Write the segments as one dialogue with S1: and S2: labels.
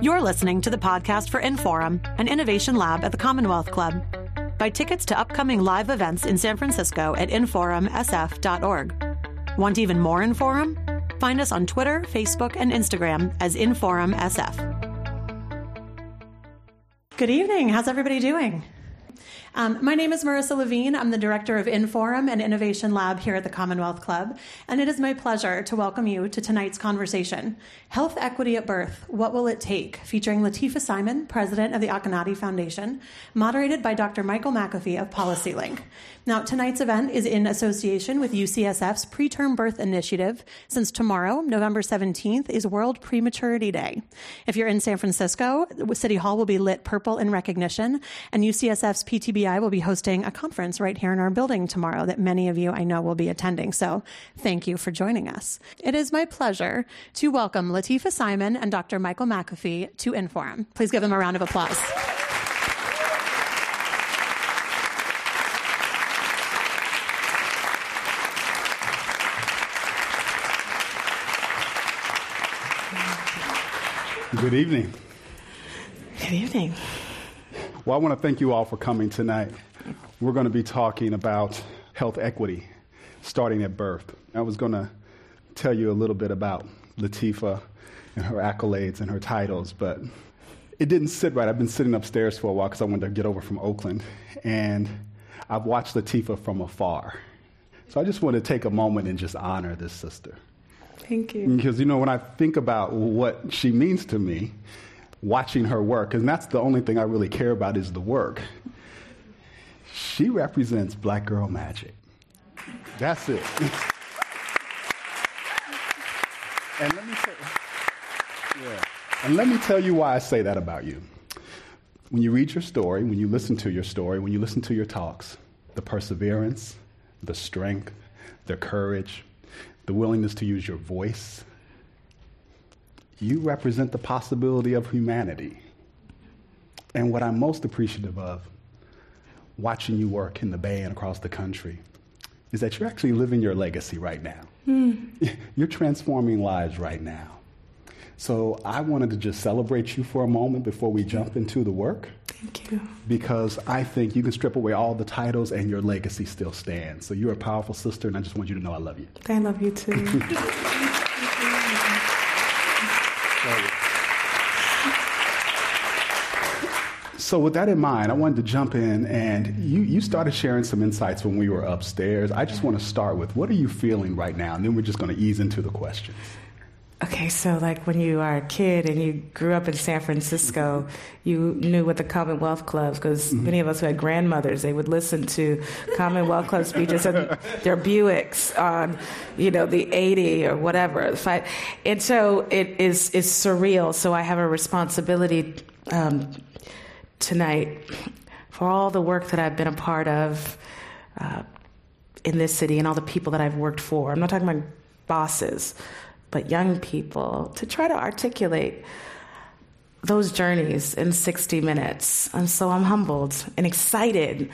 S1: You're listening to the podcast for Inforum, an innovation lab at the Commonwealth Club. Buy tickets to upcoming live events in San Francisco at inforumsf.org. Want even more Inforum? Find us on Twitter, Facebook, and Instagram as InforumSF. Good evening. How's everybody doing? My name is Marissa Levine. I'm the director of Inforum and Innovation Lab here at the Commonwealth Club, and it is my pleasure to welcome you to tonight's conversation, Health Equity at Birth, What Will It Take?, featuring Lateefah Simon, president of the Akhenaten Foundation, moderated by Dr. Michael McAfee of PolicyLink. Now, tonight's event is in association with UCSF's Preterm Birth Initiative, since tomorrow, November 17th, is World Prematurity Day. If you're in San Francisco, City Hall will be lit purple in recognition, and UCSF's PTBI will be hosting a conference right here in our building tomorrow that many of you I know will be attending. So thank you for joining us. It is my pleasure to welcome Lateefah Simon and Dr. Michael McAfee to Inforum. Please give them a round of applause.
S2: Good evening.
S3: Good evening.
S2: Well, I want to thank you all for coming tonight. We're going to be talking about health equity, starting at birth. I was going to tell you a little bit about Lateefah and her accolades and her titles, but it didn't sit right. I've been sitting upstairs for a while because I wanted to get over from Oakland, and I've watched Lateefah from afar. So I just want to take a moment and just honor this sister.
S3: Thank you.
S2: Because, you know, when I think about what she means to me, watching her work, and that's the only thing I really care about is the work. She represents Black girl magic. That's it. And let me tell you why I say that about you. When you read your story, when you listen to your story, when you listen to your talks, the perseverance, the strength, the courage, the willingness to use your voice, you represent the possibility of humanity. And what I'm most appreciative of, watching you work in the Bay and across the country, is that you're actually living your legacy right now. You're transforming lives right now. So I wanted to just celebrate you for a moment before we jump into the work.
S3: Thank you.
S2: Because I think you can strip away all the titles and your legacy still stands. So you're a powerful sister, and I just want you to know I love you.
S3: I love you too.
S2: So with that in mind, I wanted to jump in, and you started sharing some insights when we were upstairs. I just want to start with, what are you feeling right now? And then we're just going to ease into the questions.
S3: Okay, so like when you are a kid and you grew up in San Francisco, you knew what the Commonwealth Clubs, because many of us who had grandmothers, they would listen to Commonwealth Club speeches and their Buicks on, you know, the 80 or whatever. The fight. And so it is surreal. So I have a responsibility tonight for all the work that I've been a part of in this city and all the people that I've worked for. I'm not talking about bosses, but young people, to try to articulate those journeys in 60 minutes. And so I'm humbled and excited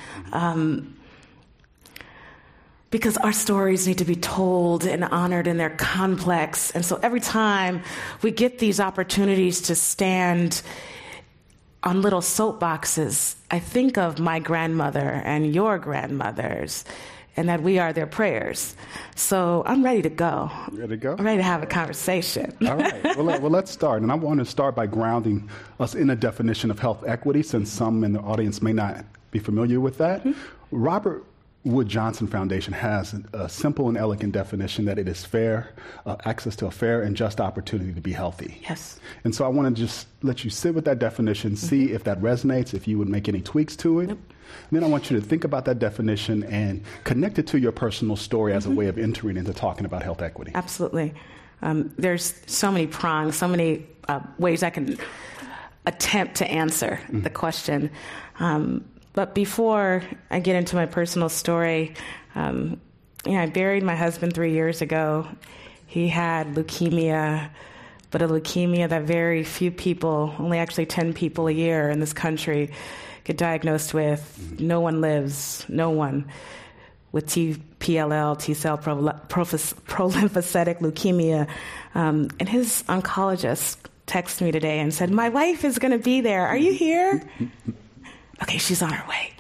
S3: because our stories need to be told and honored, and they're complex. And so every time we get these opportunities to stand on little soapboxes, I think of my grandmother and your grandmothers, and that we are their prayers. So I'm ready to go.
S2: Ready to go?
S3: I'm ready to have a conversation.
S2: All right. Well, let's start. And I want to start by grounding us in a definition of health equity, since some in the audience may not be familiar with that. Robert Wood Johnson Foundation has a simple and elegant definition that it is fair, access to a fair and just opportunity to be healthy.
S3: Yes.
S2: And so I want to just let you sit with that definition, see if that resonates, if you would make any tweaks to it.
S3: Yep.
S2: Then I want you to think about that definition and connect it to your personal story as a way of entering into talking about health equity.
S3: Absolutely. There's so many prongs, so many ways I can attempt to answer the question. But before I get into my personal story, I buried my husband 3 years ago. He had leukemia, but a leukemia that very few people, only actually 10 people a year in this country, get diagnosed with. No one lives, no one, with TPLL, T-cell prolymphocytic leukemia. And his oncologist texted me today and said, "My wife is going to be there. Are you here?" Okay, she's on her way.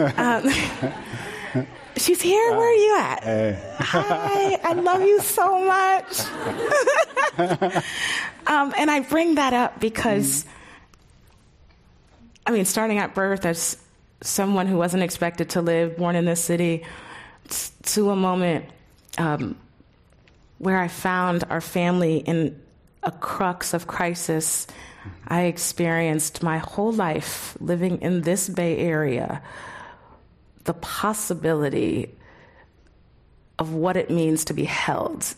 S3: She's here. Where are you at? Hi, I love you so much. And I bring that up because, starting at birth as someone who wasn't expected to live, born in this city, to a moment where I found our family in a crux of crisis. I experienced my whole life living in this Bay Area the possibility of what it means to be held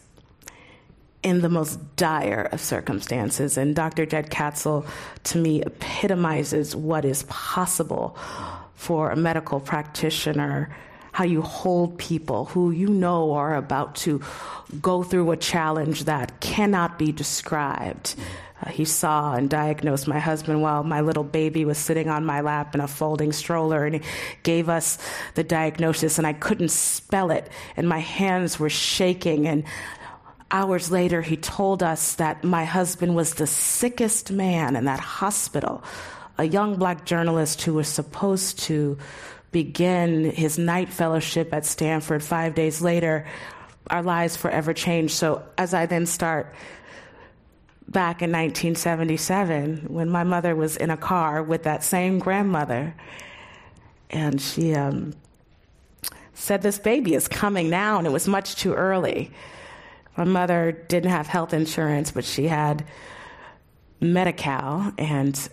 S3: in the most dire of circumstances. And Dr. Jed Katzel, to me, epitomizes what is possible for a medical practitioner, how you hold people who you know are about to go through a challenge that cannot be described. He saw and diagnosed my husband while my little baby was sitting on my lap in a folding stroller, and he gave us the diagnosis, and I couldn't spell it, and my hands were shaking. And hours later, he told us that my husband was the sickest man in that hospital, a young black journalist who was supposed to begin his night fellowship at Stanford 5 days later. Our lives forever changed. So as I then start back in 1977, when my mother was in a car with that same grandmother, and she said, "This baby is coming now," and it was much too early. My mother didn't have health insurance, but she had Medi-Cal, and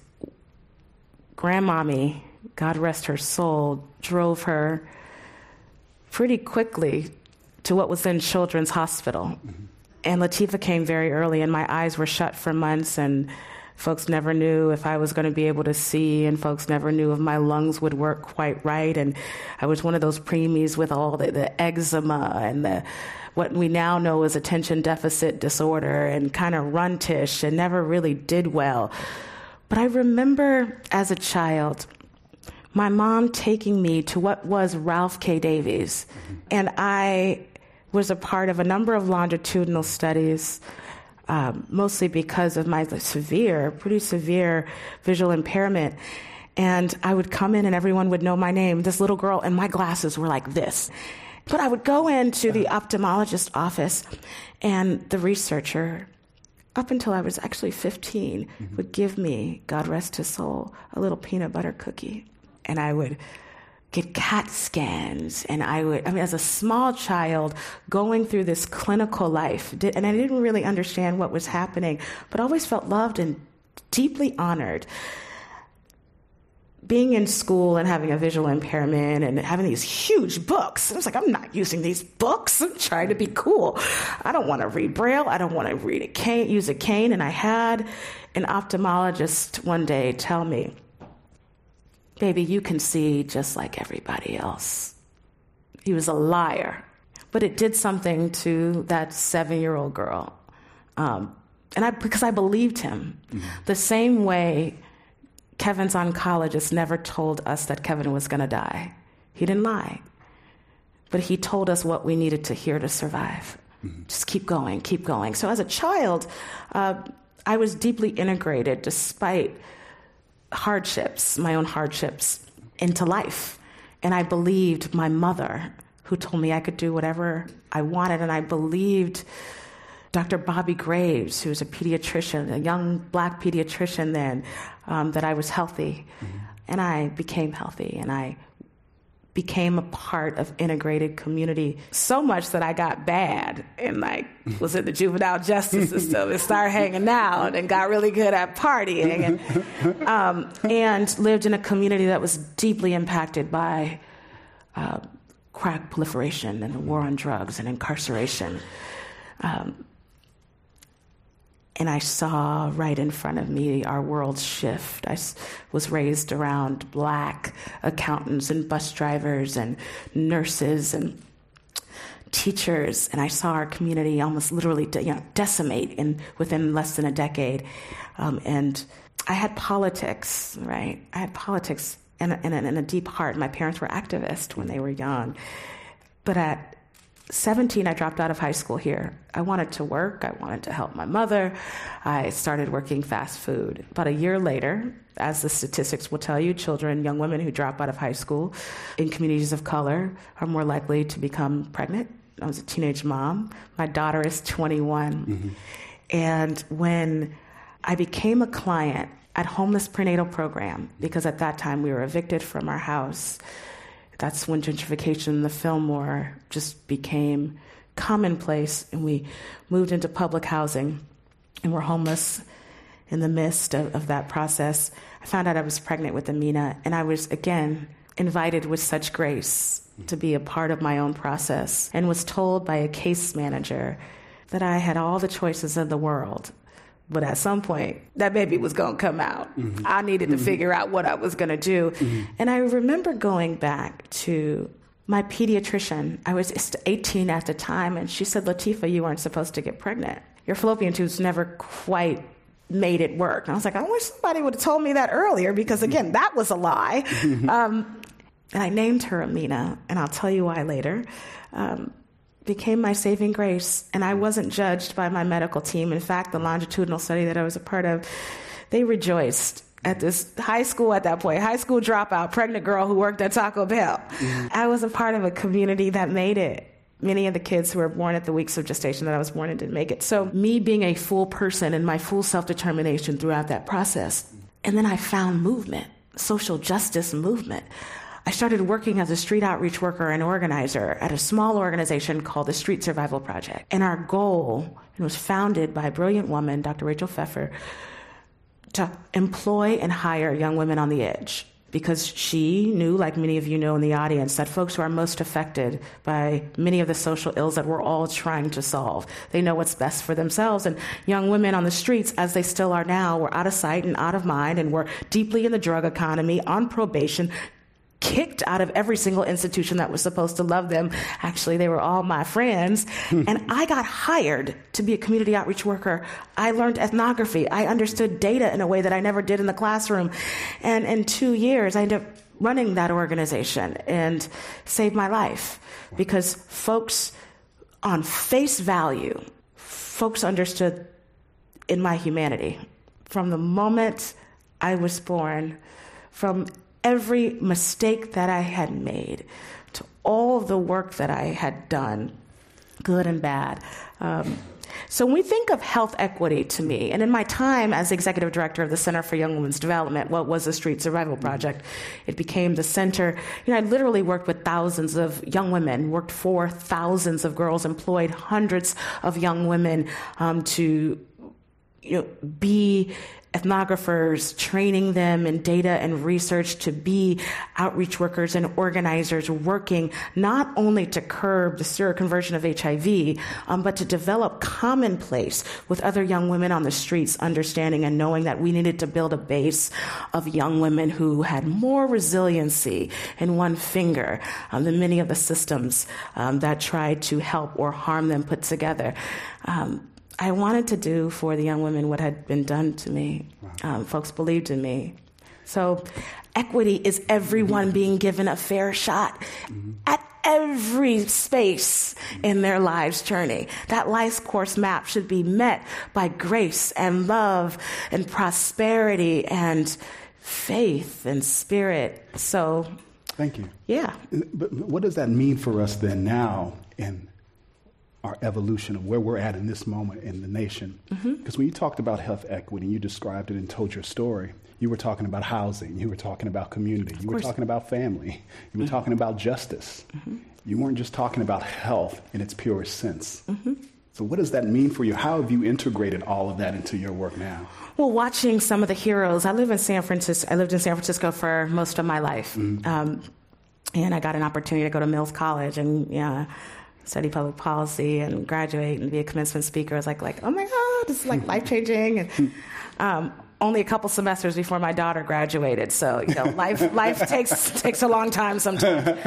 S3: Grandmommy, God rest her soul, drove her pretty quickly to what was then Children's Hospital. Mm-hmm. And Latifah came very early, and my eyes were shut for months, and folks never knew if I was going to be able to see, and folks never knew if my lungs would work quite right. And I was one of those preemies with all the eczema and what we now know as attention deficit disorder, and kind of runtish, and never really did well. But I remember as a child, my mom taking me to what was Ralph K. Davies, and I was a part of a number of longitudinal studies, mostly because of my pretty severe visual impairment. And I would come in and everyone would know my name, this little girl, and my glasses were like this. But I would go into the ophthalmologist's office, and the researcher, up until I was actually 15, would give me, God rest his soul, a little peanut butter cookie. And I would get CAT scans, and as a small child going through this clinical life, and I didn't really understand what was happening, but always felt loved and deeply honored. Being in school and having a visual impairment and having these huge books, I was like, I'm not using these books. I'm trying to be cool. I don't want to read Braille. I don't want to use a cane. And I had an ophthalmologist one day tell me, "Baby, you can see just like everybody else." He was a liar, but it did something to that 7-year-old girl. Because I believed him. Mm-hmm. The same way Kevin's oncologist never told us that Kevin was going to die. He didn't lie, but he told us what we needed to hear to survive. Mm-hmm. Just keep going, keep going. So as a child, I was deeply integrated despite my own hardships, into life. And I believed my mother, who told me I could do whatever I wanted. And I believed Dr. Bobby Graves, who was a pediatrician, a young black pediatrician then, that I was healthy. Mm-hmm. And I became healthy, and I became a part of integrated community, so much that I got bad and was in the juvenile justice system and started hanging out and got really good at partying and lived in a community that was deeply impacted by crack proliferation and the war on drugs and incarceration. And I saw right in front of me our world shift. I was raised around black accountants and bus drivers and nurses and teachers, and I saw our community almost literally decimate within less than a decade. And I had politics, right? I had politics in a deep heart. My parents were activists when they were young. But at 17, I dropped out of high school here. I wanted to work. I wanted to help my mother. I started working fast food. About a year later, as the statistics will tell you, children, young women who drop out of high school in communities of color are more likely to become pregnant. I was a teenage mom. My daughter is 21. And when I became a client at Homeless Prenatal Program, because at that time we were evicted from our house, that's when gentrification in the Fillmore just became commonplace, and we moved into public housing and were homeless in the midst of that process. I found out I was pregnant with Amina, and I was, again, invited with such grace to be a part of my own process, and was told by a case manager that I had all the choices in the world. But at some point, that baby was going to come out. I needed to figure out what I was going to do. And I remember going back to my pediatrician. I was 18 at the time, and she said, Latifah, you weren't supposed to get pregnant. Your fallopian tubes never quite made it work. And I was like, I wish somebody would have told me that earlier, because, again, that was a lie. And I named her Amina, and I'll tell you why later. Became my saving grace, and I wasn't judged by my medical team. In fact, the longitudinal study that I was a part of, they rejoiced at this high school at that point, high school dropout, pregnant girl who worked at Taco Bell. I was a part of a community that made it. Many of the kids who were born at the weeks of gestation that I was born in didn't make it. So me being a full person and my full self-determination throughout that process. And then I found movement, social justice movement. I started working as a street outreach worker and organizer at a small organization called the Street Survival Project. And our goal, it was founded by a brilliant woman, Dr. Rachel Pfeffer, to employ and hire young women on the edge. Because she knew, like many of you know in the audience, that folks who are most affected by many of the social ills that we're all trying to solve, they know what's best for themselves. And young women on the streets, as they still are now, were out of sight and out of mind, and were deeply in the drug economy, on probation, kicked out of every single institution that was supposed to love them. Actually, they were all my friends. And I got hired to be a community outreach worker. I learned ethnography. I understood data in a way that I never did in the classroom. And in 2 years, I ended up running that organization and saved my life, because folks on face value, folks understood in my humanity from the moment I was born, from every mistake that I had made, to all the work that I had done, good and bad. So when we think of health equity to me, and in my time as executive director of the Center for Young Women's Development, what was the Street Survival Project, it became the center. I literally worked with thousands of young women, worked for thousands of girls, employed hundreds of young women to be ethnographers, training them in data and research to be outreach workers and organizers, working not only to curb the seroconversion of HIV, but to develop commonplace with other young women on the streets, understanding and knowing that we needed to build a base of young women who had more resiliency in one finger than many of the systems that tried to help or harm them put together. I wanted to do for the young women what had been done to me. Folks believed in me. So equity is everyone being given a fair shot at every space in their life's journey. That life's course map should be met by grace and love and prosperity and faith and spirit. So,
S2: thank you.
S3: Yeah.
S2: But what does that mean for us then now in our evolution of where we're at in this moment in the nation? Because when you talked about health equity, you described it and told your story, you were talking about housing, you were talking about community, you were talking about family, you were talking about justice. You weren't just talking about health in its purest sense. So what does that mean for you? How have you integrated all of that into your work now?
S3: Well, watching some of the heroes, I lived in San Francisco for most of my life. And I got an opportunity to go to Mills College and study public policy and graduate and be a commencement speaker. I was like, oh my God, this is like life-changing. And only a couple semesters before my daughter graduated. So, life takes a long time sometimes.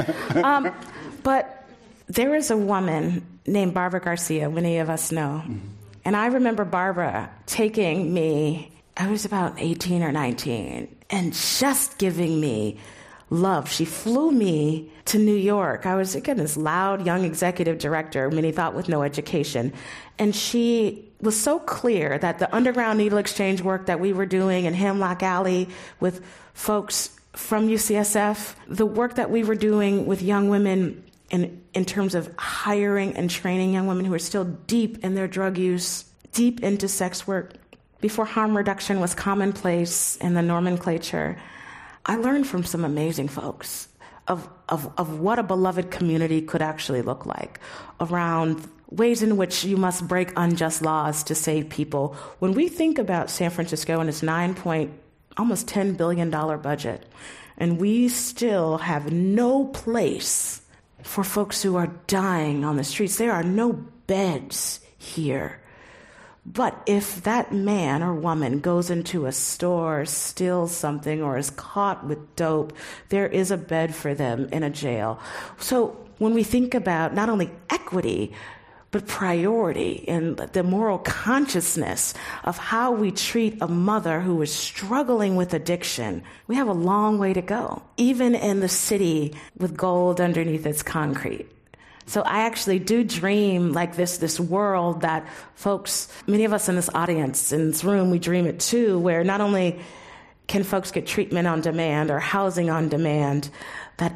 S3: But there is a woman named Barbara Garcia, many of us know. And I remember Barbara taking me, I was about 18 or 19, and just giving me loved. She flew me to New York. I was, again, this loud, young executive director, many thought with no education. And she was so clear that the underground needle exchange work that we were doing in Hemlock Alley with folks from UCSF, the work that we were doing with young women in terms of hiring and training young women who are still deep in their drug use, deep into sex work, before harm reduction was commonplace in the nomenclature, I learned from some amazing folks of what a beloved community could actually look like, around ways in which you must break unjust laws to save people. When we think about San Francisco and its almost $10 billion budget, and we still have no place for folks who are dying on the streets, there are no beds here. But if that man or woman goes into a store, steals something, or is caught with dope, there is a bed for them in a jail. So when we think about not only equity, but priority and the moral consciousness of how we treat a mother who is struggling with addiction, we have a long way to go, even in the city with gold underneath its concrete. So I actually do dream like this world that folks, many of us in this audience, in this room, we dream it too, where not only can folks get treatment on demand or housing on demand, that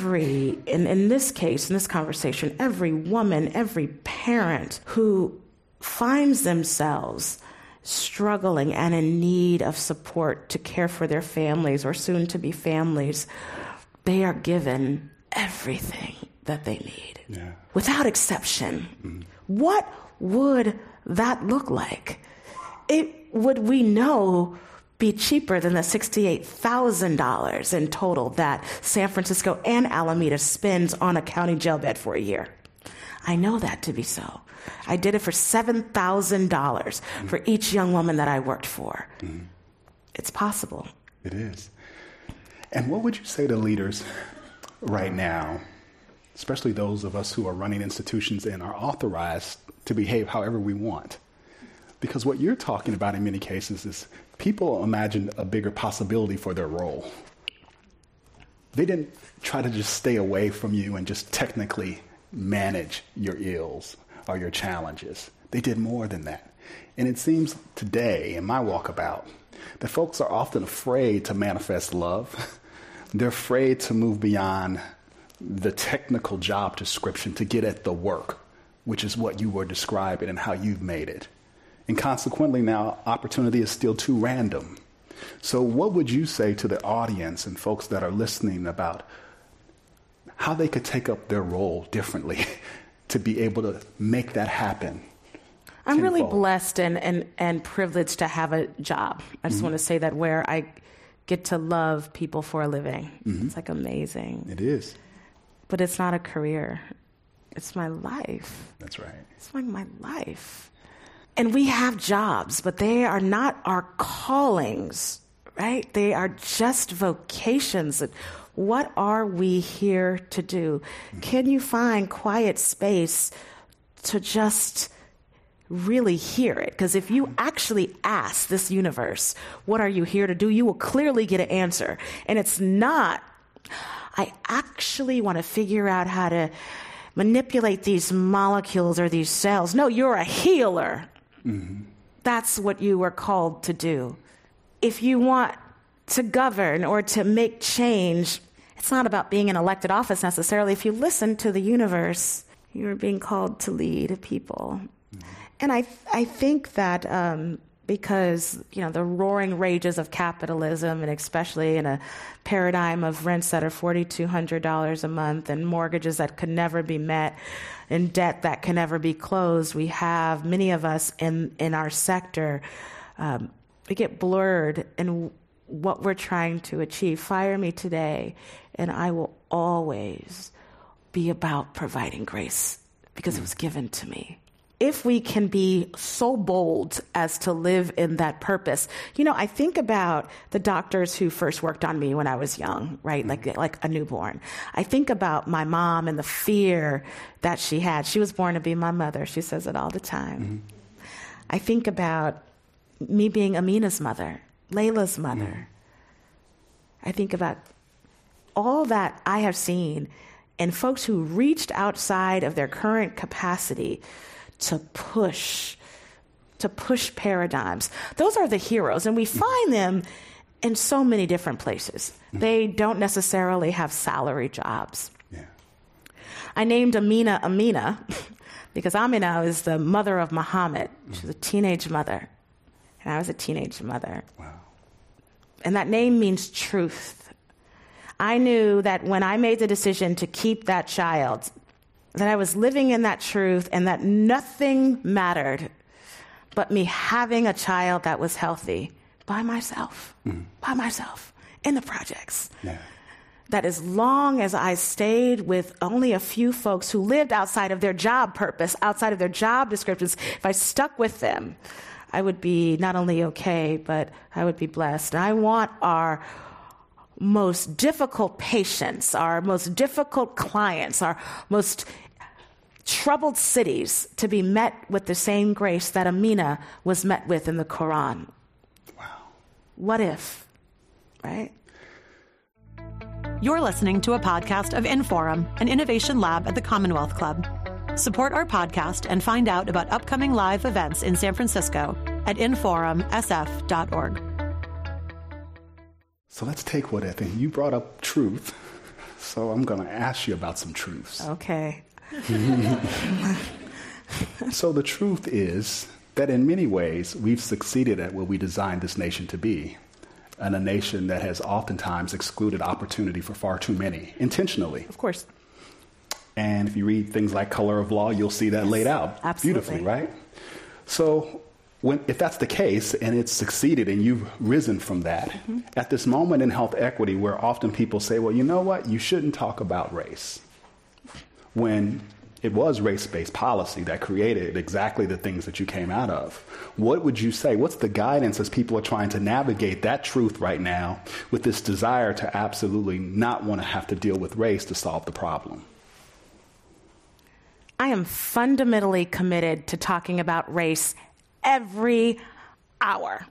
S3: in this case, in this conversation, every woman, every parent who finds themselves struggling and in need of support to care for their families or soon to be families, they are given everything that they need, without exception. Mm-hmm. What would that look like? We know be cheaper than the $68,000 in total that San Francisco and Alameda spends on a county jail bed for a year. I know that to be so. I did it for $7,000 for each young woman that I worked for. Mm-hmm. It's possible.
S2: It is. And what would you say to leaders right now, especially those of us who are running institutions and are authorized to behave however we want? Because what you're talking about in many cases is people imagine a bigger possibility for their role. They didn't try to just stay away from you and just technically manage your ills or your challenges. They did more than that. And it seems today, in my walkabout, that folks are often afraid to manifest love. They're afraid to move beyond the technical job description to get at the work, which is what you were describing and how you've made it. And consequently now, opportunity is still too random. So what would you say to the audience and folks that are listening about how they could take up their role differently to be able to make that happen?
S3: I'm really blessed and privileged to have a job. I just want to say that, where I get to love people for a living. Mm-hmm. It's like amazing.
S2: It is.
S3: But it's not a career. It's my life.
S2: That's right.
S3: It's like my life. And we have jobs, but they are not our callings, right? They are just vocations. What are we here to do? Mm-hmm. Can you find quiet space to just really hear it? Because if you actually ask this universe, what are you here to do? You will clearly get an answer. And it's not, I actually want to figure out how to manipulate these molecules or these cells. No, you're a healer. Mm-hmm. That's what you were called to do. If you want to govern or to make change, it's not about being in elected office necessarily. If you listen to the universe, you're being called to lead people. Mm-hmm. And I think that because, the roaring rages of capitalism, and especially in a paradigm of rents that are $4,200 a month and mortgages that could never be met and debt that can never be closed, we have many of us in our sector, we get blurred in what we're trying to achieve. Fire me today, and I will always be about providing grace because it was given to me. If we can be so bold as to live in that purpose. I think about the doctors who first worked on me when I was young, right? Mm-hmm. Like a newborn. I think about my mom and the fear that she had. She was born to be my mother. She says it all the time. Mm-hmm. I think about me being Amina's mother, Layla's mother. Mm-hmm. I think about all that I have seen in folks who reached outside of their current capacity to push paradigms. Those are the heroes, and we find them in so many different places. They don't necessarily have salary jobs.
S2: Yeah.
S3: I named Amina Amina because Amina is the mother of Muhammad. She was a teenage mother, and I was a teenage mother.
S2: Wow.
S3: And that name means truth. I knew that when I made the decision to keep that child, that I was living in that truth and that nothing mattered but me having a child that was healthy by myself, in the projects.
S2: Yeah.
S3: That as long as I stayed with only a few folks who lived outside of their job purpose, outside of their job descriptions, if I stuck with them, I would be not only okay, but I would be blessed. And I want our most difficult patients, our most difficult clients, our most troubled cities to be met with the same grace that Amina was met with in the Quran.
S2: Wow.
S3: What if, right?
S1: You're listening to a podcast of Inforum, an innovation lab at the Commonwealth Club. Support our podcast and find out about upcoming live events in San Francisco at inforumsf.org.
S2: So let's take what I think. You brought up truth, so I'm going to ask you about some truths.
S3: Okay.
S2: So the truth is that in many ways, we've succeeded at what we designed this nation to be, and a nation that has oftentimes excluded opportunity for far too many, intentionally.
S3: Of course.
S2: And if you read things like Color of Law, you'll see that laid out beautifully, right? So if that's the case, and it's succeeded, and you've risen from that, at this moment in health equity where often people say, well, you know what, you shouldn't talk about race, when it was race-based policy that created exactly the things that you came out of. What would you say? What's the guidance as people are trying to navigate that truth right now with this desire to absolutely not want to have to deal with race to solve the problem?
S3: I am fundamentally committed to talking about race every hour.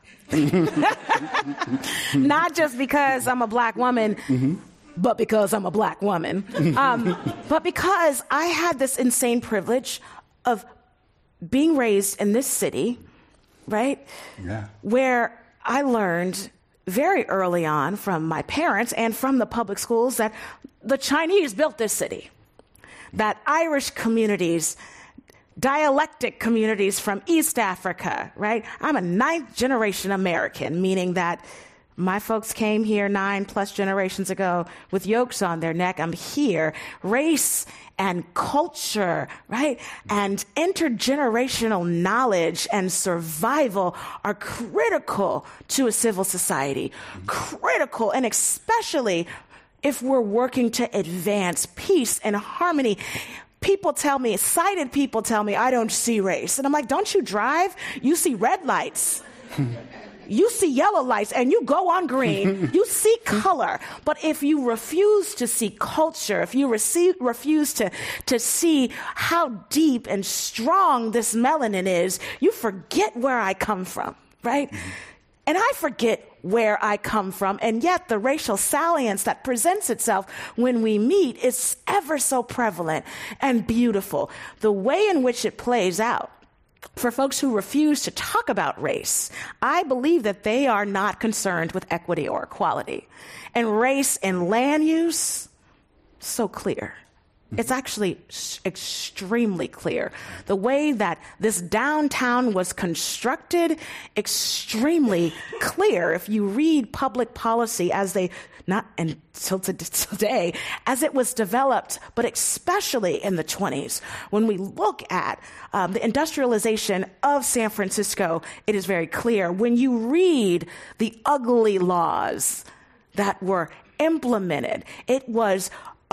S3: Not just because I'm a black woman, but because I'm a black woman. But because I had this insane privilege of being raised in this city, right?
S2: Yeah.
S3: Where I learned very early on from my parents and from the public schools that the Chinese built this city, that Irish communities, dialectic communities from East Africa, right? I'm a 9th generation American, meaning that my folks came here 9+ generations ago with yokes on their neck. I'm here. Race and culture, right? And intergenerational knowledge and survival are critical to a civil society. Critical, and especially if we're working to advance peace and harmony. People tell me, sighted people tell me, I don't see race. And I'm like, don't you drive? You see red lights. You see yellow lights and you go on green. You see color. But if you refuse to see culture, if you refuse to see how deep and strong this melanin is, you forget where I come from, right? And I forget where I come from, and yet the racial salience that presents itself when we meet is ever so prevalent and beautiful. The way in which it plays out for folks who refuse to talk about race, I believe that they are not concerned with equity or equality. And race and land use, so clear. It's actually extremely clear. The way that this downtown was constructed, extremely clear. If you read public policy as they, not until today, as it was developed, but especially in the 1920s, when we look at the industrialization of San Francisco, it is very clear. When you read the ugly laws that were implemented, it was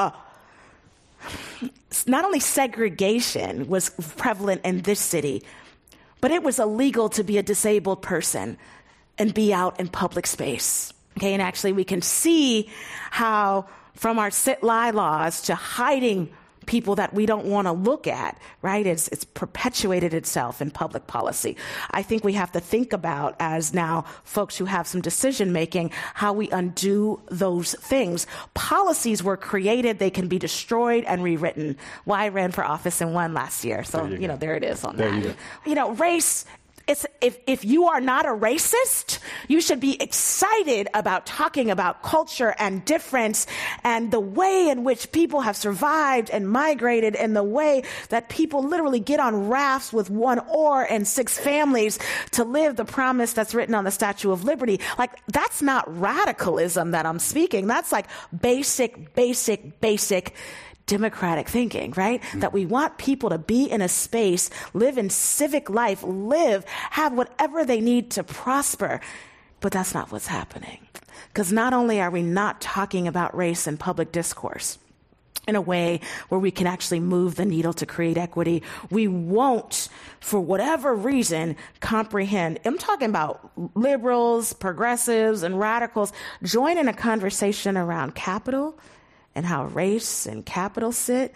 S3: not only segregation was prevalent in this city, but it was illegal to be a disabled person and be out in public space. Okay, and actually we can see how from our sit-lie laws to hiding people that we don't want to look at, right? It's perpetuated itself in public policy. I think we have to think about, as now folks who have some decision making, how we undo those things. Policies were created, they can be destroyed and rewritten. Well, I ran for office and won last year, so there it is on that. Race. If you are not a racist, you should be excited about talking about culture and difference and the way in which people have survived and migrated, and the way that people literally get on rafts with one oar and 6 families to live the promise that's written on the Statue of Liberty. Like, that's not radicalism that I'm speaking. That's like basic democratic thinking, right? That we want people to be in a space, live in civic life, have whatever they need to prosper. But that's not what's happening. Because not only are we not talking about race in public discourse in a way where we can actually move the needle to create equity, we won't, for whatever reason, comprehend. I'm talking about liberals, progressives, and radicals join in a conversation around capital and how race and capital sit.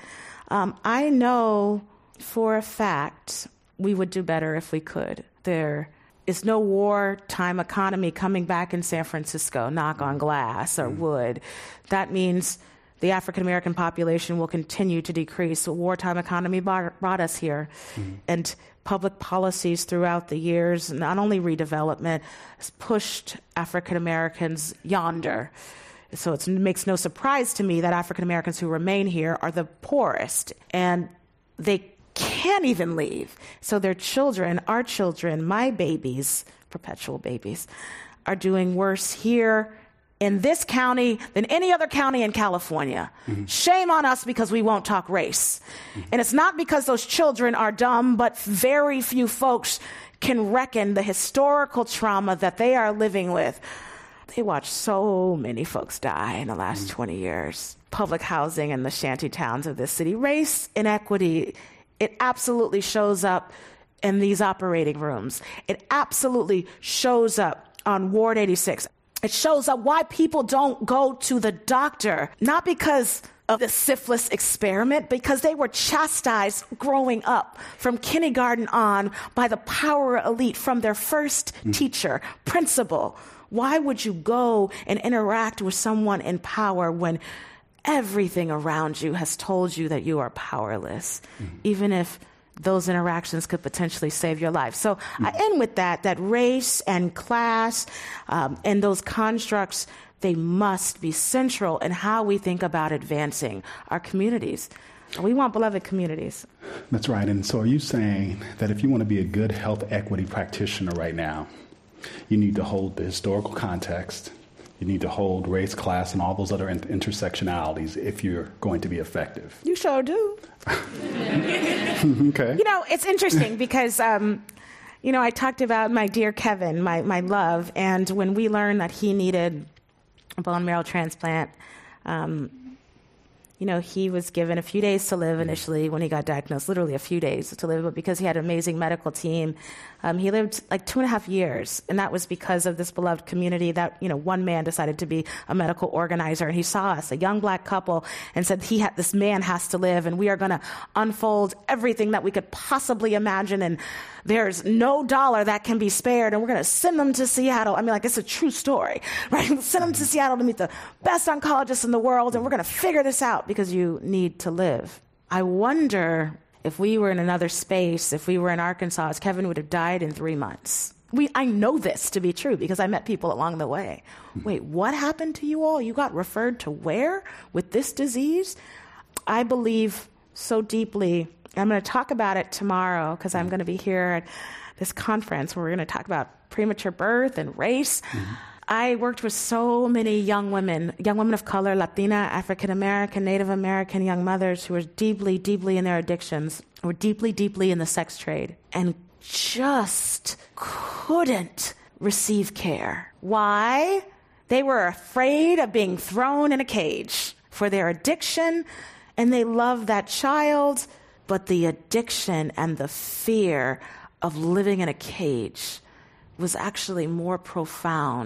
S3: I know for a fact we would do better if we could. There is no wartime economy coming back in San Francisco, knock on glass or wood. That means the African-American population will continue to decrease. The wartime economy brought us here. And public policies throughout the years, not only redevelopment, has pushed African-Americans yonder. So it makes no surprise to me that African Americans who remain here are the poorest, and they can't even leave. So their children, our children, my babies, perpetual babies, are doing worse here in this county than any other county in California. Shame on us because we won't talk race. And it's not because those children are dumb, but very few folks can reckon the historical trauma that they are living with. They watched so many folks die in the last 20 years. Public housing in the shanty towns of this city. Race inequity, it absolutely shows up in these operating rooms. It absolutely shows up on Ward 86. It shows up why people don't go to the doctor, not because of the syphilis experiment, because they were chastised growing up from kindergarten on by the power elite, from their first teacher, principal. Why would you go and interact with someone in power when everything around you has told you that you are powerless, even if those interactions could potentially save your life? So I end with that race and class and those constructs, they must be central in how we think about advancing our communities. We want beloved communities.
S2: That's right. And so are you saying that if you want to be a good health equity practitioner right now, you need to hold the historical context, you need to hold race, class, and all those other intersectionalities if you're going to be effective?
S3: You sure do.
S2: Okay.
S3: It's interesting because, I talked about my dear Kevin, my love, and when we learned that he needed a bone marrow transplant, he was given a few days to live initially when he got diagnosed, literally a few days to live, but because he had an amazing medical team, he lived like 2.5 years. And that was because of this beloved community that, one man decided to be a medical organizer, and he saw us, a young Black couple, and said, this man has to live, and we are going to unfold everything that we could possibly imagine, and there's no dollar that can be spared, and we're going to send them to Seattle. It's a true story, right? Send them to Seattle to meet the best oncologists in the world, and we're going to figure this out because you need to live. I wonder if we were in another space, if we were in Arkansas, Kevin would have died in 3 months. I know this to be true because I met people along the way. Wait, what happened to you all? You got referred to where with this disease? I believe so deeply. I'm going to talk about it tomorrow because I'm going to be here at this conference where we're going to talk about premature birth and race. I worked with so many young women of color, Latina, African American, Native American young mothers who were deeply, deeply in their addictions, were deeply, deeply in the sex trade, and just couldn't receive care. Why? They were afraid of being thrown in a cage for their addiction, and they loved that child, but the addiction and the fear of living in a cage was actually more profound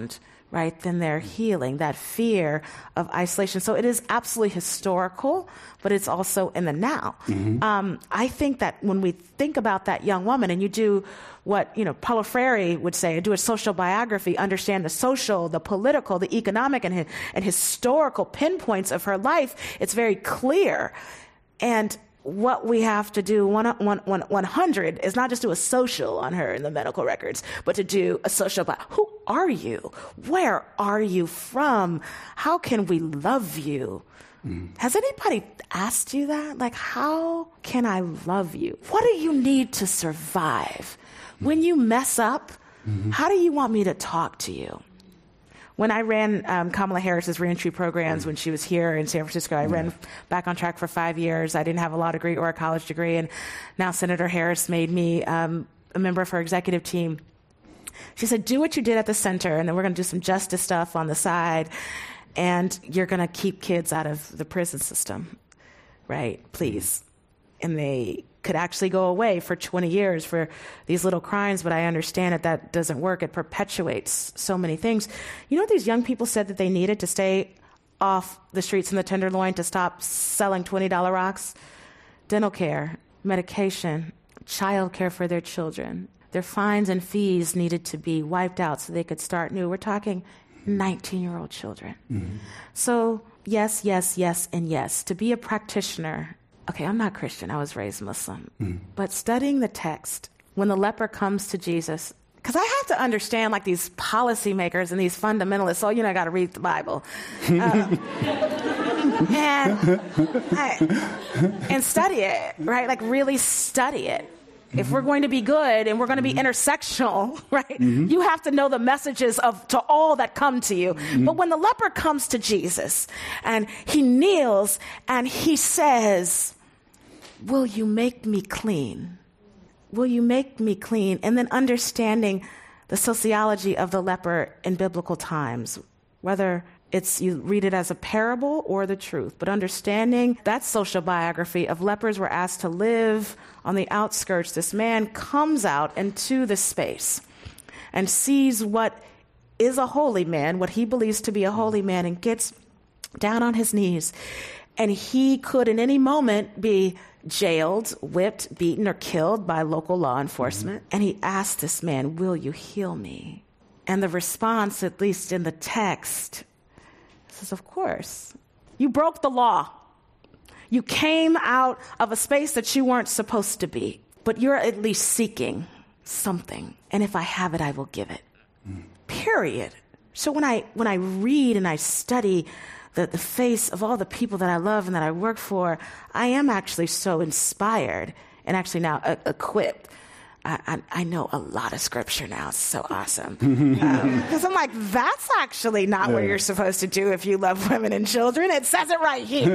S3: right, than their healing, that fear of isolation. So it is absolutely historical, but it's also in the now. I think that when we think about that young woman, and you do what, Paulo Freire would say, do a social biography, understand the social, the political, the economic, and historical pinpoints of her life, it's very clear. And what we have to do, 100, is not just do a social on her in the medical records, but to do a social. Who are you? Where are you from? How can we love you? Has anybody asked you that? Like, how can I love you? What do you need to survive? When you mess up, how do you want me to talk to you? When I ran Kamala Harris's reentry programs when she was here in San Francisco, I ran Back on Track for 5 years. I didn't have a law degree or a college degree, and now Senator Harris made me a member of her executive team. She said, do what you did at the center, and then we're going to do some justice stuff on the side, and you're going to keep kids out of the prison system, right? Please. And they could actually go away for 20 years for these little crimes, but I understand that doesn't work. It perpetuates so many things. You know what these young people said that they needed to stay off the streets in the Tenderloin, to stop selling $20 rocks? Dental care, medication, child care for their children. Their fines and fees needed to be wiped out so they could start new. We're talking 19-year-old children. So yes, yes, yes, and yes. To be a practitioner. Okay, I'm not Christian. I was raised Muslim. But studying the text, when the leper comes to Jesus, because I have to understand, like, these policymakers and these fundamentalists, I got to read the Bible. And study it, right? Like, really study it. If we're going to be good and we're going to be intersectional, right, you have to know the messages to all that come to you. But when the leper comes to Jesus and he kneels and he says, will you make me clean? Will you make me clean? And then understanding the sociology of the leper in biblical times, whether it's you read it as a parable or the truth, but understanding that social biography of lepers were asked to live on the outskirts. This man comes out into the space and sees what is a holy man, what he believes to be a holy man, and gets down on his knees. And he could, in any moment, be jailed, whipped, beaten, or killed by local law enforcement. And he asked this man, will you heal me? And the response, at least in the text, says, of course. You broke the law. You came out of a space that you weren't supposed to be, but you're at least seeking something. And if I have it, I will give it. Period. So when I read and I study the face of all the people that I love and that I work for, I am actually so inspired and actually now equipped. I know a lot of scripture now. It's so awesome. Because I'm like, that's actually not what you're supposed to do if you love women and children. It says it right here.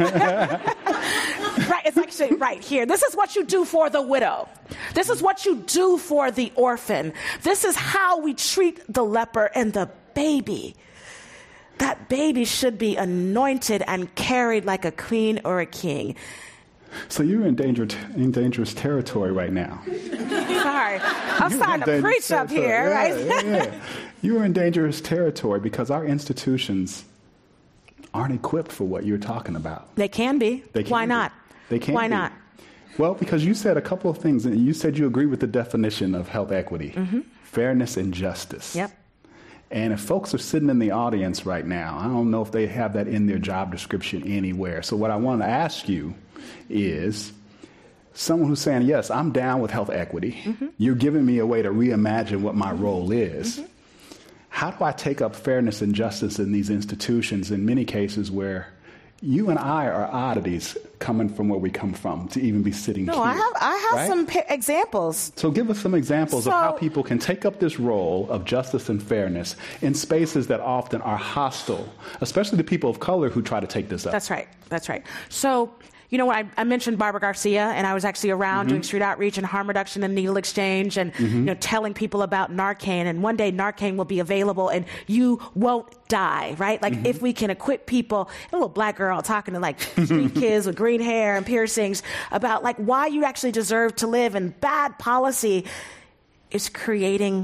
S3: Right, it's actually right here. This is what you do for the widow. This is what you do for the orphan. This is how we treat the leper and the baby. That baby should be anointed and carried like a queen or a king.
S2: So you're in dangerous territory right now.
S3: Sorry. I'm starting to preach up here, right?
S2: Yeah. You are in dangerous territory because our institutions aren't equipped for what you're talking about.
S3: They can be. Why not?
S2: They can be.
S3: Why not?
S2: Well, because you said a couple of things, and you said you agree with the definition of health equity, fairness and justice.
S3: Yep.
S2: And if folks are sitting in the audience right now, I don't know if they have that in their job description anywhere. So what I want to ask you is someone who's saying, yes, I'm down with health equity. You're giving me a way to reimagine what my role is. How do I take up fairness and justice in these institutions, in many cases where you and I are oddities coming from where we come from to even be sitting here?
S3: I have
S2: right?
S3: some examples.
S2: So give us some examples of how people can take up this role of justice and fairness in spaces that often are hostile, especially the people of color who try to take this up.
S3: That's right. So, when I mentioned Barbara Garcia, and I was actually around doing street outreach and harm reduction and needle exchange and telling people about Narcan, and one day Narcan will be available and you won't die, right? Like if we can equip people, a little black girl talking to like street kids with green hair and piercings about like why you actually deserve to live, and bad policy is creating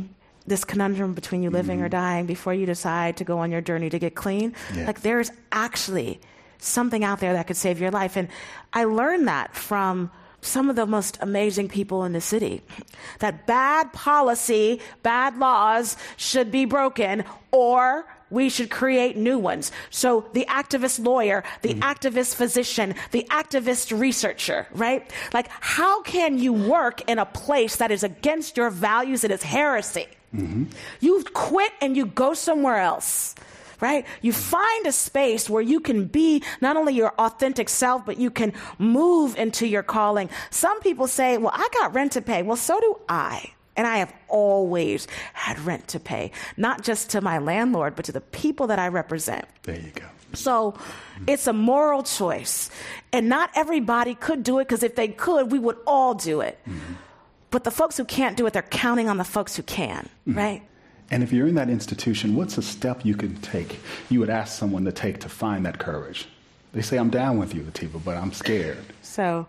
S3: this conundrum between you living or dying before you decide to go on your journey to get clean.
S2: Yeah.
S3: Like, there's actually something out there that could save your life. And I learned that from some of the most amazing people in the city, that bad policy, bad laws should be broken, or we should create new ones. So the activist lawyer, the activist physician, the activist researcher, right? Like, how can you work in a place that is against your values and is heresy? You quit and you go somewhere else, right? You find a space where you can be not only your authentic self, but you can move into your calling. Some people say, well, I got rent to pay. Well, so do I. And I have always had rent to pay, not just to my landlord, but to the people that I represent.
S2: There you go.
S3: So it's a moral choice. And not everybody could do it, because if they could, we would all do it. But the folks who can't do it, they're counting on the folks who can, right?
S2: And if you're in that institution, what's a step you could take, you would ask someone to take to find that courage? They say, I'm down with you, Latifah, but I'm scared.
S3: So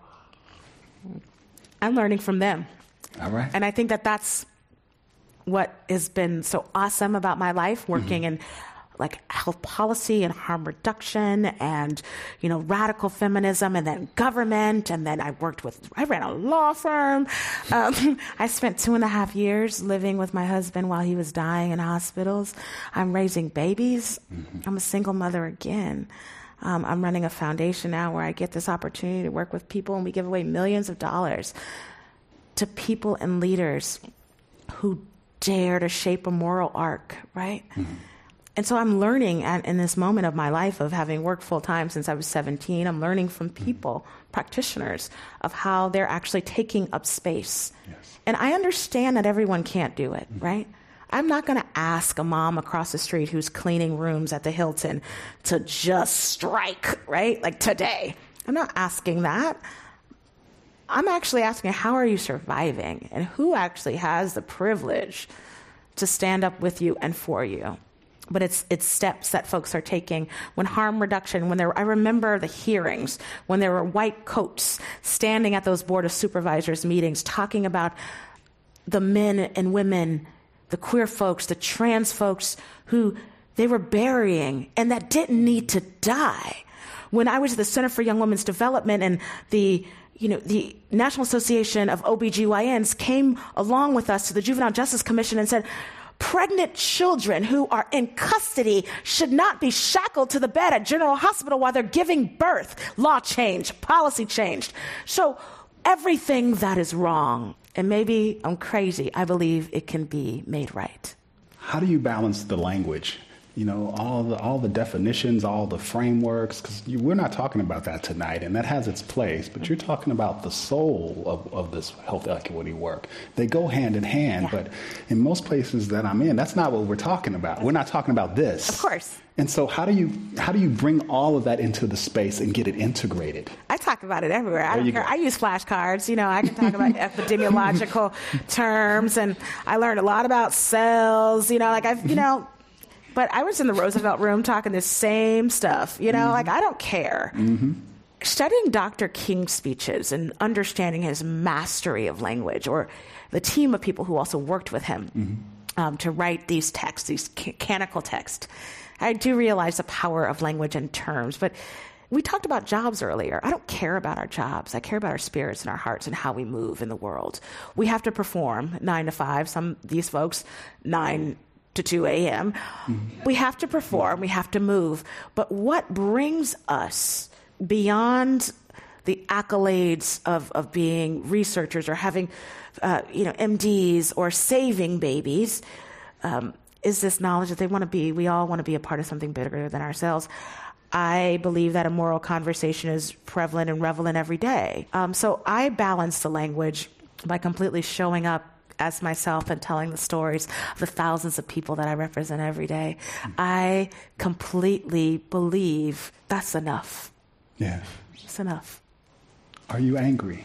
S3: I'm learning from them.
S2: All right.
S3: And I think that that's what has been so awesome about my life, working in like health policy and harm reduction and, you know, radical feminism, and then government. And then I ran a law firm. I spent 2.5 years living with my husband while he was dying in hospitals. I'm raising babies. I'm a single mother again. I'm running a foundation now where I get this opportunity to work with people, and we give away millions of dollars to people and leaders who dare to shape a moral arc, right? And so I'm learning in this moment of my life of having worked full time since I was 17, I'm learning from people, practitioners, of how they're actually taking up space.
S2: Yes.
S3: And I understand that everyone can't do it, right? I'm not going to ask a mom across the street who's cleaning rooms at the Hilton to just strike, right? Like today. I'm not asking that. I'm actually asking, how are you surviving? And who actually has the privilege to stand up with you and for you? But it's steps that folks are taking. When harm reduction, I remember the hearings, when there were white coats standing at those Board of Supervisors meetings talking about the men and women, the queer folks, the trans folks who they were burying and that didn't need to die. When I was at the Center for Young Women's Development, and the National Association of OBGYNs came along with us to the Juvenile Justice Commission and said, pregnant children who are in custody should not be shackled to the bed at General Hospital while they're giving birth. Law changed, policy changed. So everything that is wrong, and maybe I'm crazy, I believe it can be made right.
S2: How do you balance the language? You know, all the definitions, all the frameworks, because we're not talking about that tonight, and that has its place, but you're talking about the soul of this health equity work. They go hand in hand, but in most places that I'm in, that's not what we're talking about. We're not talking about this.
S3: Of course.
S2: And so how do you bring all of that into the space and get it integrated?
S3: I talk about it everywhere. I don't care. I use flashcards. You know, I can talk about epidemiological terms, and I learned a lot about cells. You know, but I was in the Roosevelt room talking the same stuff. You know, like, I don't care. Studying Dr. King's speeches and understanding his mastery of language, or the team of people who also worked with him to write these texts, these canonical texts, I do realize the power of language and terms. But we talked about jobs earlier. I don't care about our jobs. I care about our spirits and our hearts and how we move in the world. We have to perform 9 to 5. These folks, 9 to 2 a.m. We have to perform. We have to move. But what brings us beyond the accolades of being researchers or having, MDs or saving babies, is this knowledge that we all want to be a part of something bigger than ourselves. I believe that a moral conversation is prevalent and relevant every day. So I balance the language by completely showing up as myself and telling the stories of the thousands of people that I represent every day. I completely believe that's enough.
S2: Yeah.
S3: It's enough.
S2: Are you angry?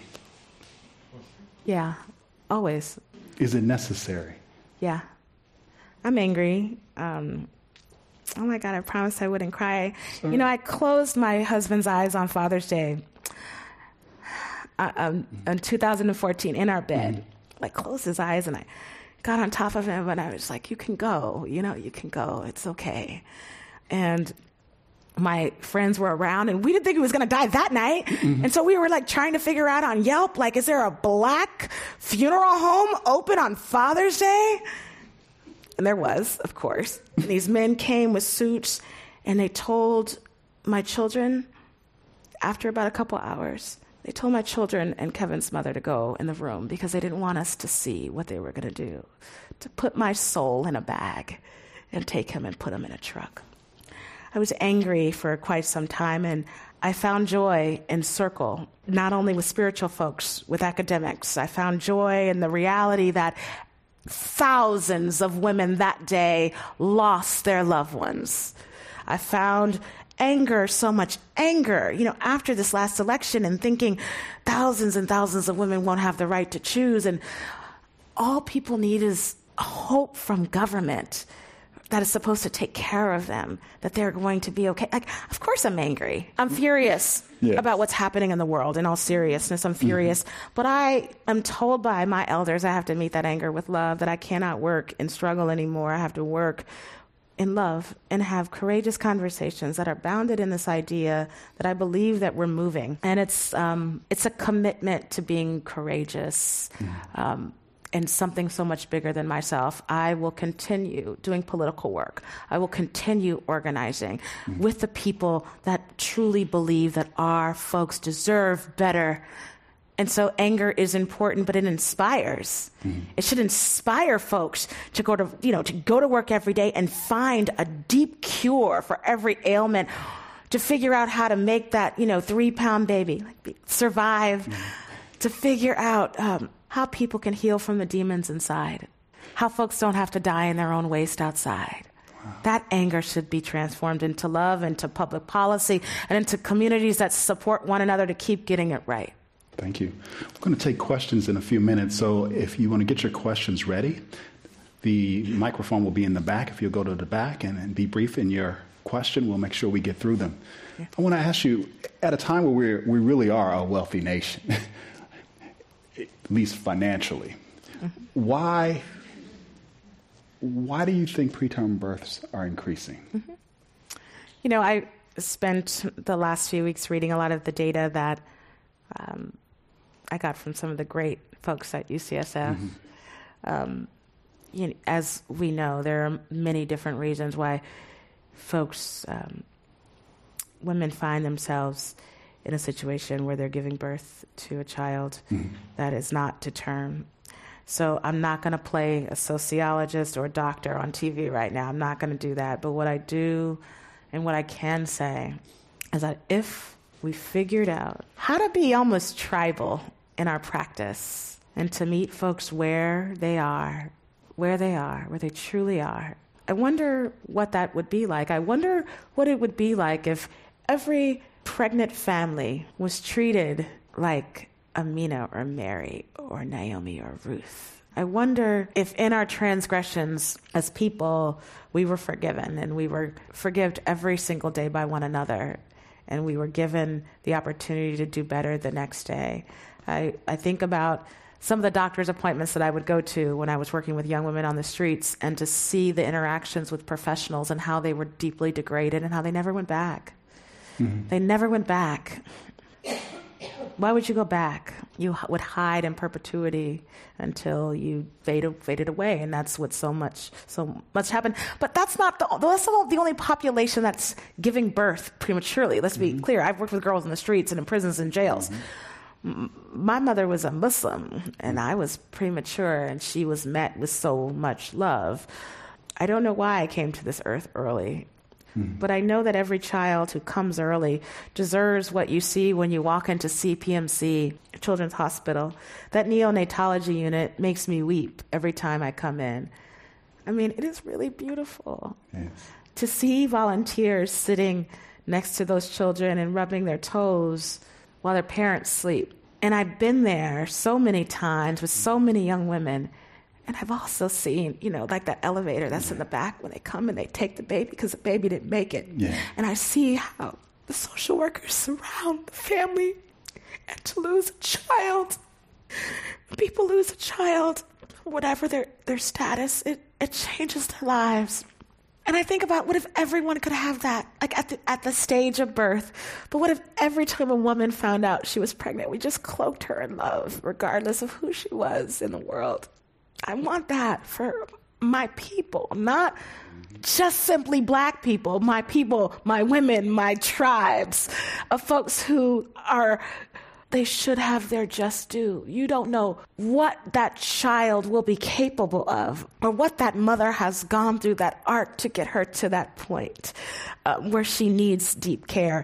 S3: Yeah, always.
S2: Is it necessary?
S3: Yeah. I'm angry. Oh my God, I promised I wouldn't cry. Sorry. You know, I closed my husband's eyes on Father's Day in 2014 in our bed. Like, closed his eyes, and got on top of him, and I was like, you can go, you can go. It's okay. And my friends were around, and we didn't think he was going to die that night. Mm-hmm. And so we were like trying to figure out on Yelp, like, is there a Black funeral home open on Father's Day? And there was, of course. And these men came with suits, and they told my children, after about a couple hours, they told my children and Kevin's mother to go in the room because they didn't want us to see what they were going to do, to put my soul in a bag and take him and put him in a truck. I was angry for quite some time, and I found joy in Circle, not only with spiritual folks, with academics. I found joy in the reality that thousands of women that day lost their loved ones. I found anger, so much anger, after this last election, and thinking thousands and thousands of women won't have the right to choose, and all people need is hope from government that is supposed to take care of them, that they're going to be okay. Like, of course I'm angry. I'm furious about what's happening in the world. In all seriousness, I'm furious. Mm-hmm. But I am told by my elders I have to meet that anger with love, that I cannot work and struggle anymore. I have to work in love and have courageous conversations that are bounded in this idea that I believe that we're moving. And it's a commitment to being courageous. Mm-hmm. And something so much bigger than myself. I will continue doing political work. I will continue organizing with the people that truly believe that our folks deserve better. And so anger is important, but it inspires. Mm-hmm. It should inspire folks to go to work every day and find a deep cure for every ailment, to figure out how to make that 3-pound baby survive, to figure out how people can heal from the demons inside, how folks don't have to die in their own waste outside. Wow. That anger should be transformed into love, into public policy, and into communities that support one another to keep getting it right.
S2: Thank you. We're going to take questions in a few minutes, so if you want to get your questions ready, the microphone will be in the back. If you'll go to the back and be brief in your question, we'll make sure we get through them. Yeah. I want to ask you, at a time where we really are a wealthy nation, at least financially, why do you think preterm births are increasing?
S3: Mm-hmm. I spent the last few weeks reading a lot of the data that I got from some of the great folks at UCSF. Mm-hmm. As we know, there are many different reasons why folks, women find themselves in a situation where they're giving birth to a child that is not to term. So I'm not going to play a sociologist or a doctor on TV right now. I'm not going to do that. But what I do and what I can say is that if we figured out how to be almost tribal in our practice and to meet folks where they truly are, I wonder what that would be like. I wonder what it would be like if every pregnant family was treated like Amina or Mary or Naomi or Ruth. I wonder if in our transgressions as people, we were forgiven and we were forgived every single day by one another, and we were given the opportunity to do better the next day. I think about some of the doctor's appointments that I would go to when I was working with young women on the streets, and to see the interactions with professionals and how they were deeply degraded and how they never went back. Mm-hmm. They never went back. Why would you go back? You would hide in perpetuity until you faded away, and that's what so much happened. But that's not the only population that's giving birth prematurely. Let's be clear. I've worked with girls in the streets and in prisons and jails. Mm-hmm. My mother was a Muslim, and I was premature, and she was met with so much love. I don't know why I came to this earth early. But I know that every child who comes early deserves what you see when you walk into CPMC, Children's Hospital. That neonatology unit makes me weep every time I come in. I mean, it is really beautiful to see volunteers sitting next to those children and rubbing their toes while their parents sleep. And I've been there so many times with so many young women. And I've also seen, like that elevator that's in the back when they come and they take the baby because the baby didn't make it. Yeah. And I see how the social workers surround the family, and to lose a child. People lose a child. whatever their status, it changes their lives. And I think about, what if everyone could have that, like at the stage of birth? But what if every time a woman found out she was pregnant, we just cloaked her in love, regardless of who she was in the world? I want that for my people, not just simply Black people, my women, my tribes, of folks who they should have their just due. You don't know what that child will be capable of, or what that mother has gone through, that arc to get her to that point where she needs deep care.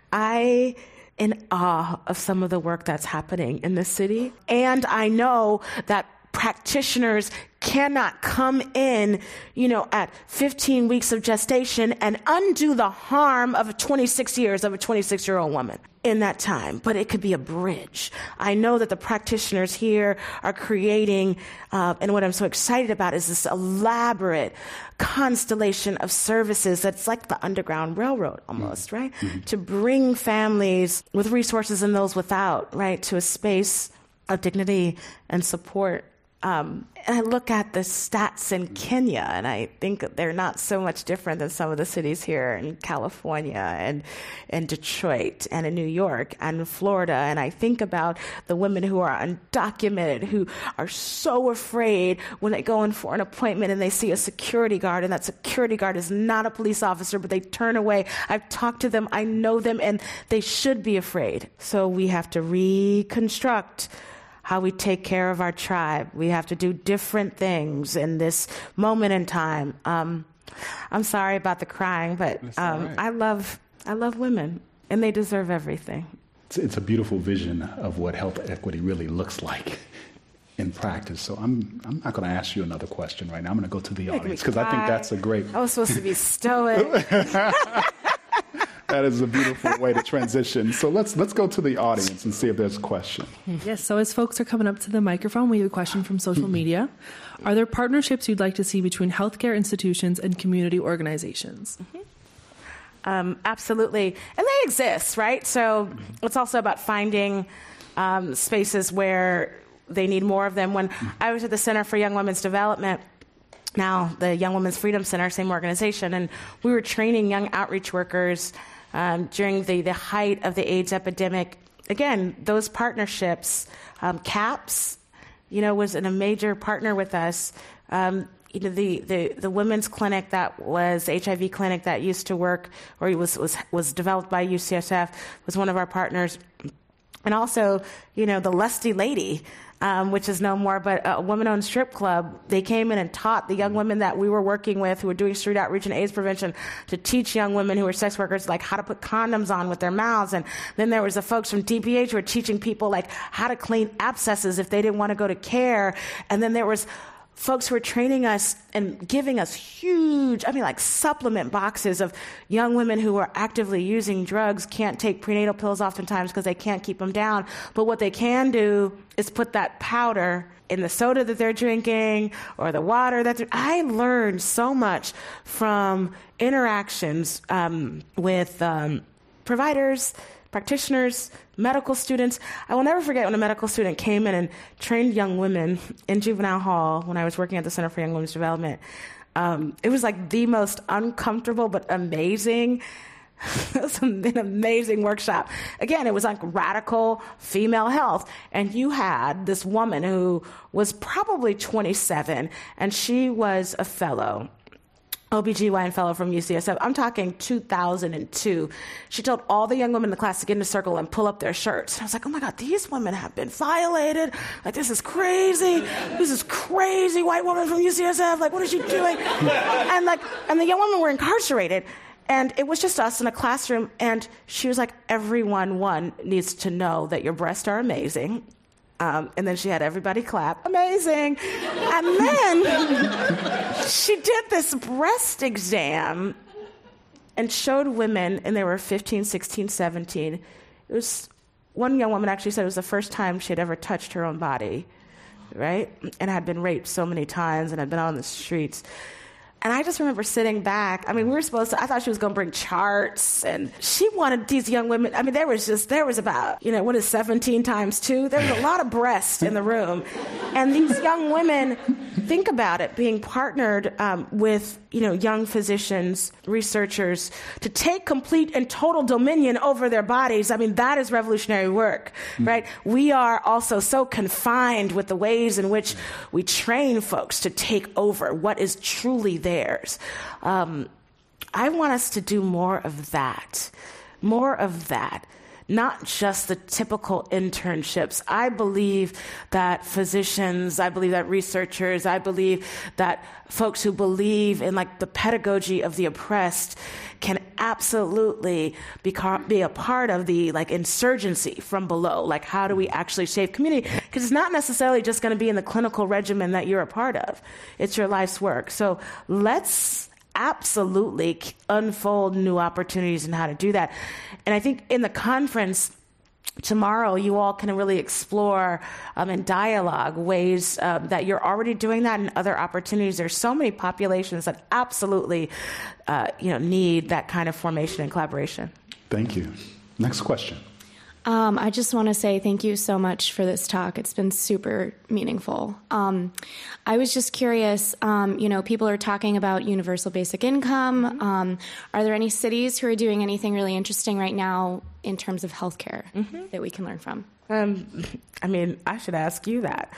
S3: I in awe of some of the work that's happening in the city. And I know that practitioners cannot come in, at 15 weeks of gestation and undo the harm of 26 years of a 26-year-old woman in that time. But it could be a bridge. I know that the practitioners here are creating, and what I'm so excited about is this elaborate constellation of services that's like the Underground Railroad almost, right? Mm-hmm. To bring families with resources and those without, right, to a space of dignity and support. And I look at the stats in Kenya, and I think they're not so much different than some of the cities here in California and in Detroit and in New York and in Florida. And I think about the women who are undocumented, who are so afraid when they go in for an appointment and they see a security guard, and that security guard is not a police officer, but they turn away. I've talked to them, I know them, and they should be afraid. So we have to reconstruct how we take care of our tribe. We have to do different things in this moment in time. I'm sorry about the crying, but right. I love women, and they deserve everything.
S2: It's a beautiful vision of what health equity really looks like in practice. So I'm not going to ask you another question right now. I'm going to go to the audience, because I think that's a great...
S3: I was supposed to be stoic.
S2: That is a beautiful way to transition. So let's go to the audience and see if there's a question.
S4: Yes, so as folks are coming up to the microphone, we have a question from social media. Are there partnerships you'd like to see between healthcare institutions and community organizations?
S3: Absolutely. And they exist, right? So it's also about finding spaces where they need more of them. When I was at the Center for Young Women's Development, now the Young Women's Freedom Center, same organization, and we were training young outreach workers during the height of the AIDS epidemic. Again, those partnerships, CAPS, was a major partner with us. The women's clinic that was HIV clinic that used to work, or was developed by UCSF, was one of our partners. And also, the Lusty Lady, which is no more but a woman-owned strip club. They came in and taught the young women that we were working with who were doing street outreach and AIDS prevention to teach young women who were sex workers like how to put condoms on with their mouths. And then there was the folks from DPH who were teaching people like how to clean abscesses if they didn't want to go to care. And then there was folks who were training us and giving us huge, supplement boxes of young women who are actively using drugs, can't take prenatal pills oftentimes because they can't keep them down. But what they can do is put that powder in the soda that they're drinking or the water that I learned so much from interactions with providers, practitioners, medical students. I will never forget when a medical student came in and trained young women in juvenile hall when I was working at the Center for Young Women's Development. It was like the most uncomfortable but amazing. It was an amazing workshop. Again, it was like radical female health. And you had this woman who was probably 27, and she was a fellow. OBGYN fellow from UCSF. I'm talking 2002. She told all the young women in the class to get in a circle and pull up their shirts. And I was like, oh my God, these women have been violated. Like, this is crazy. This is crazy white woman from UCSF. Like, what is she doing? And the young women were incarcerated. And it was just us in a classroom. And she was like, everyone needs to know that your breasts are amazing. And then she had everybody clap, amazing. And then she did this breast exam and showed women, and they were 15, 16, 17. It was, one young woman actually said it was the first time she had ever touched her own body, right? And had been raped so many times and had been out on the streets. And I just remember sitting back. I mean, I thought she was going to bring charts, and she wanted these young women. I mean, there was about, what is 17 times 2? There was a lot of breast in the room. And these young women, think about it, being partnered with, young physicians, researchers, to take complete and total dominion over their bodies. I mean, that is revolutionary work, right? We are also so confined with the ways in which we train folks to take over what is truly theirs. I want us to do more of that, not just the typical internships. I believe that physicians, I believe that researchers, I believe that folks who believe in the pedagogy of the oppressed can absolutely be a part of the insurgency from below. How do we actually shape community? Because it's not necessarily just going to be in the clinical regimen that you're a part of. It's your life's work. So let's absolutely unfold new opportunities in how to do that. And I think in the conference tomorrow, you all can really explore and dialogue ways that you're already doing that and other opportunities. There's so many populations that absolutely need that kind of formation and collaboration.
S2: Thank you. Next question.
S5: I just want to say thank you so much for this talk. It's been super meaningful. I was just curious, people are talking about universal basic income. Are there any cities who are doing anything really interesting right now in terms of healthcare that we can learn from?
S3: I should ask you that.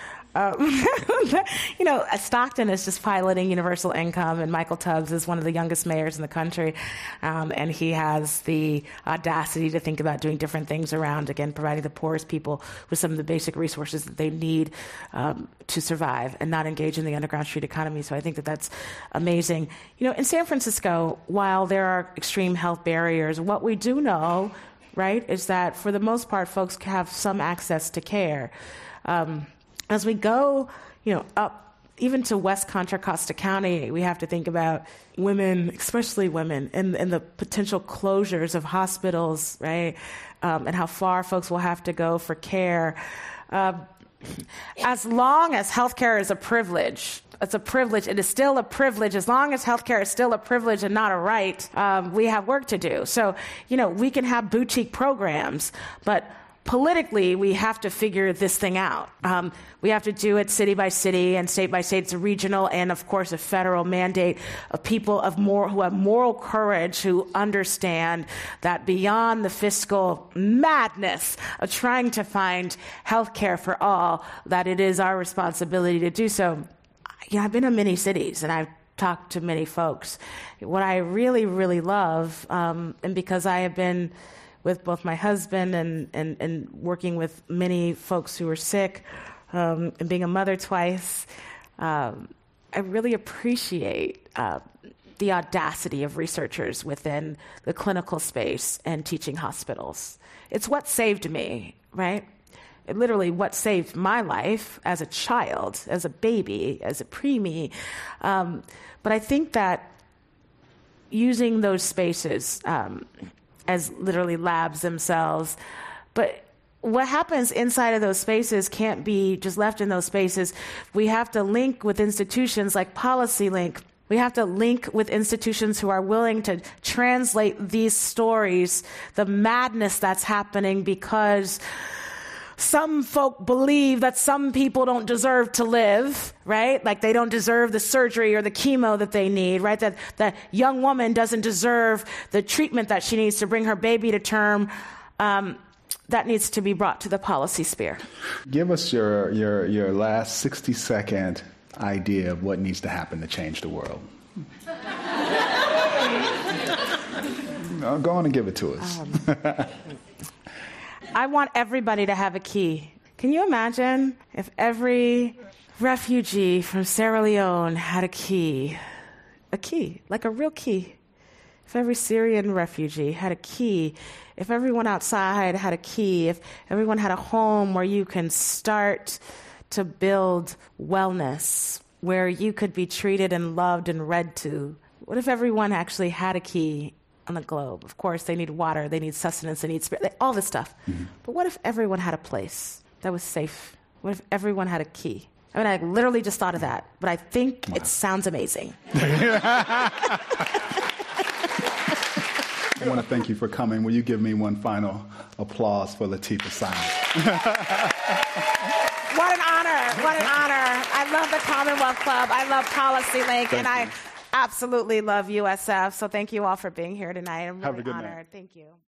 S3: Stockton is just piloting universal income, and Michael Tubbs is one of the youngest mayors in the country, and he has the audacity to think about doing different things around, again, providing the poorest people with some of the basic resources that they need to survive and not engage in the underground street economy. So I think that that's amazing. In San Francisco, while there are extreme health barriers, what we do know, right, is that for the most part, folks have some access to care. As we go, up even to West Contra Costa County, we have to think about women, especially women, and the potential closures of hospitals, right, and how far folks will have to go for care. As long as healthcare is a privilege, it's a privilege. It is still a privilege. As long as healthcare is still a privilege and not a right, we have work to do. So, we can have boutique programs, but politically, we have to figure this thing out. We have to do it city by city and state by state. It's a regional and, of course, a federal mandate of people who have moral courage, who understand that beyond the fiscal madness of trying to find health care for all, that it is our responsibility to do so. I've been in many cities, and I've talked to many folks. What I really, really love, and because I have been with both my husband and working with many folks who are sick, and being a mother twice, I really appreciate the audacity of researchers within the clinical space and teaching hospitals. It's what saved me, right? Literally what saved my life as a child, as a baby, as a preemie. But I think that using those spaces as literally labs themselves, but what happens inside of those spaces can't be just left in those spaces. We have to link with institutions like PolicyLink. We have to link with institutions who are willing to translate these stories, the madness that's happening because some folk believe that some people don't deserve to live, right? Like they don't deserve the surgery or the chemo that they need, right? That the young woman doesn't deserve the treatment that she needs to bring her baby to term. That needs to be brought to the policy sphere. Give us
S2: your last 60-second idea of what needs to happen to change the world. Go on and give it to us.
S3: I want everybody to have a key. Can you imagine if every refugee from Sierra Leone had a key, like a real key? If every Syrian refugee had a key, if everyone outside had a key, if everyone had a home where you can start to build wellness, where you could be treated and loved and read to. What if everyone actually had a key on the globe? Of course, they need water, they need sustenance, they need spirit, all this stuff. Mm-hmm. But what if everyone had a place that was safe? What if everyone had a key I mean, I literally just thought of that, but I think it sounds amazing.
S2: I want to thank you for coming. Will you give me one final applause for Latifah Simons?
S3: What an honor. What an honor. I love the Commonwealth Club. I love Policy Link. And I absolutely love USF. So thank you all for being here tonight. I'm really
S2: Have a good
S3: honored.
S2: night.
S3: Thank you.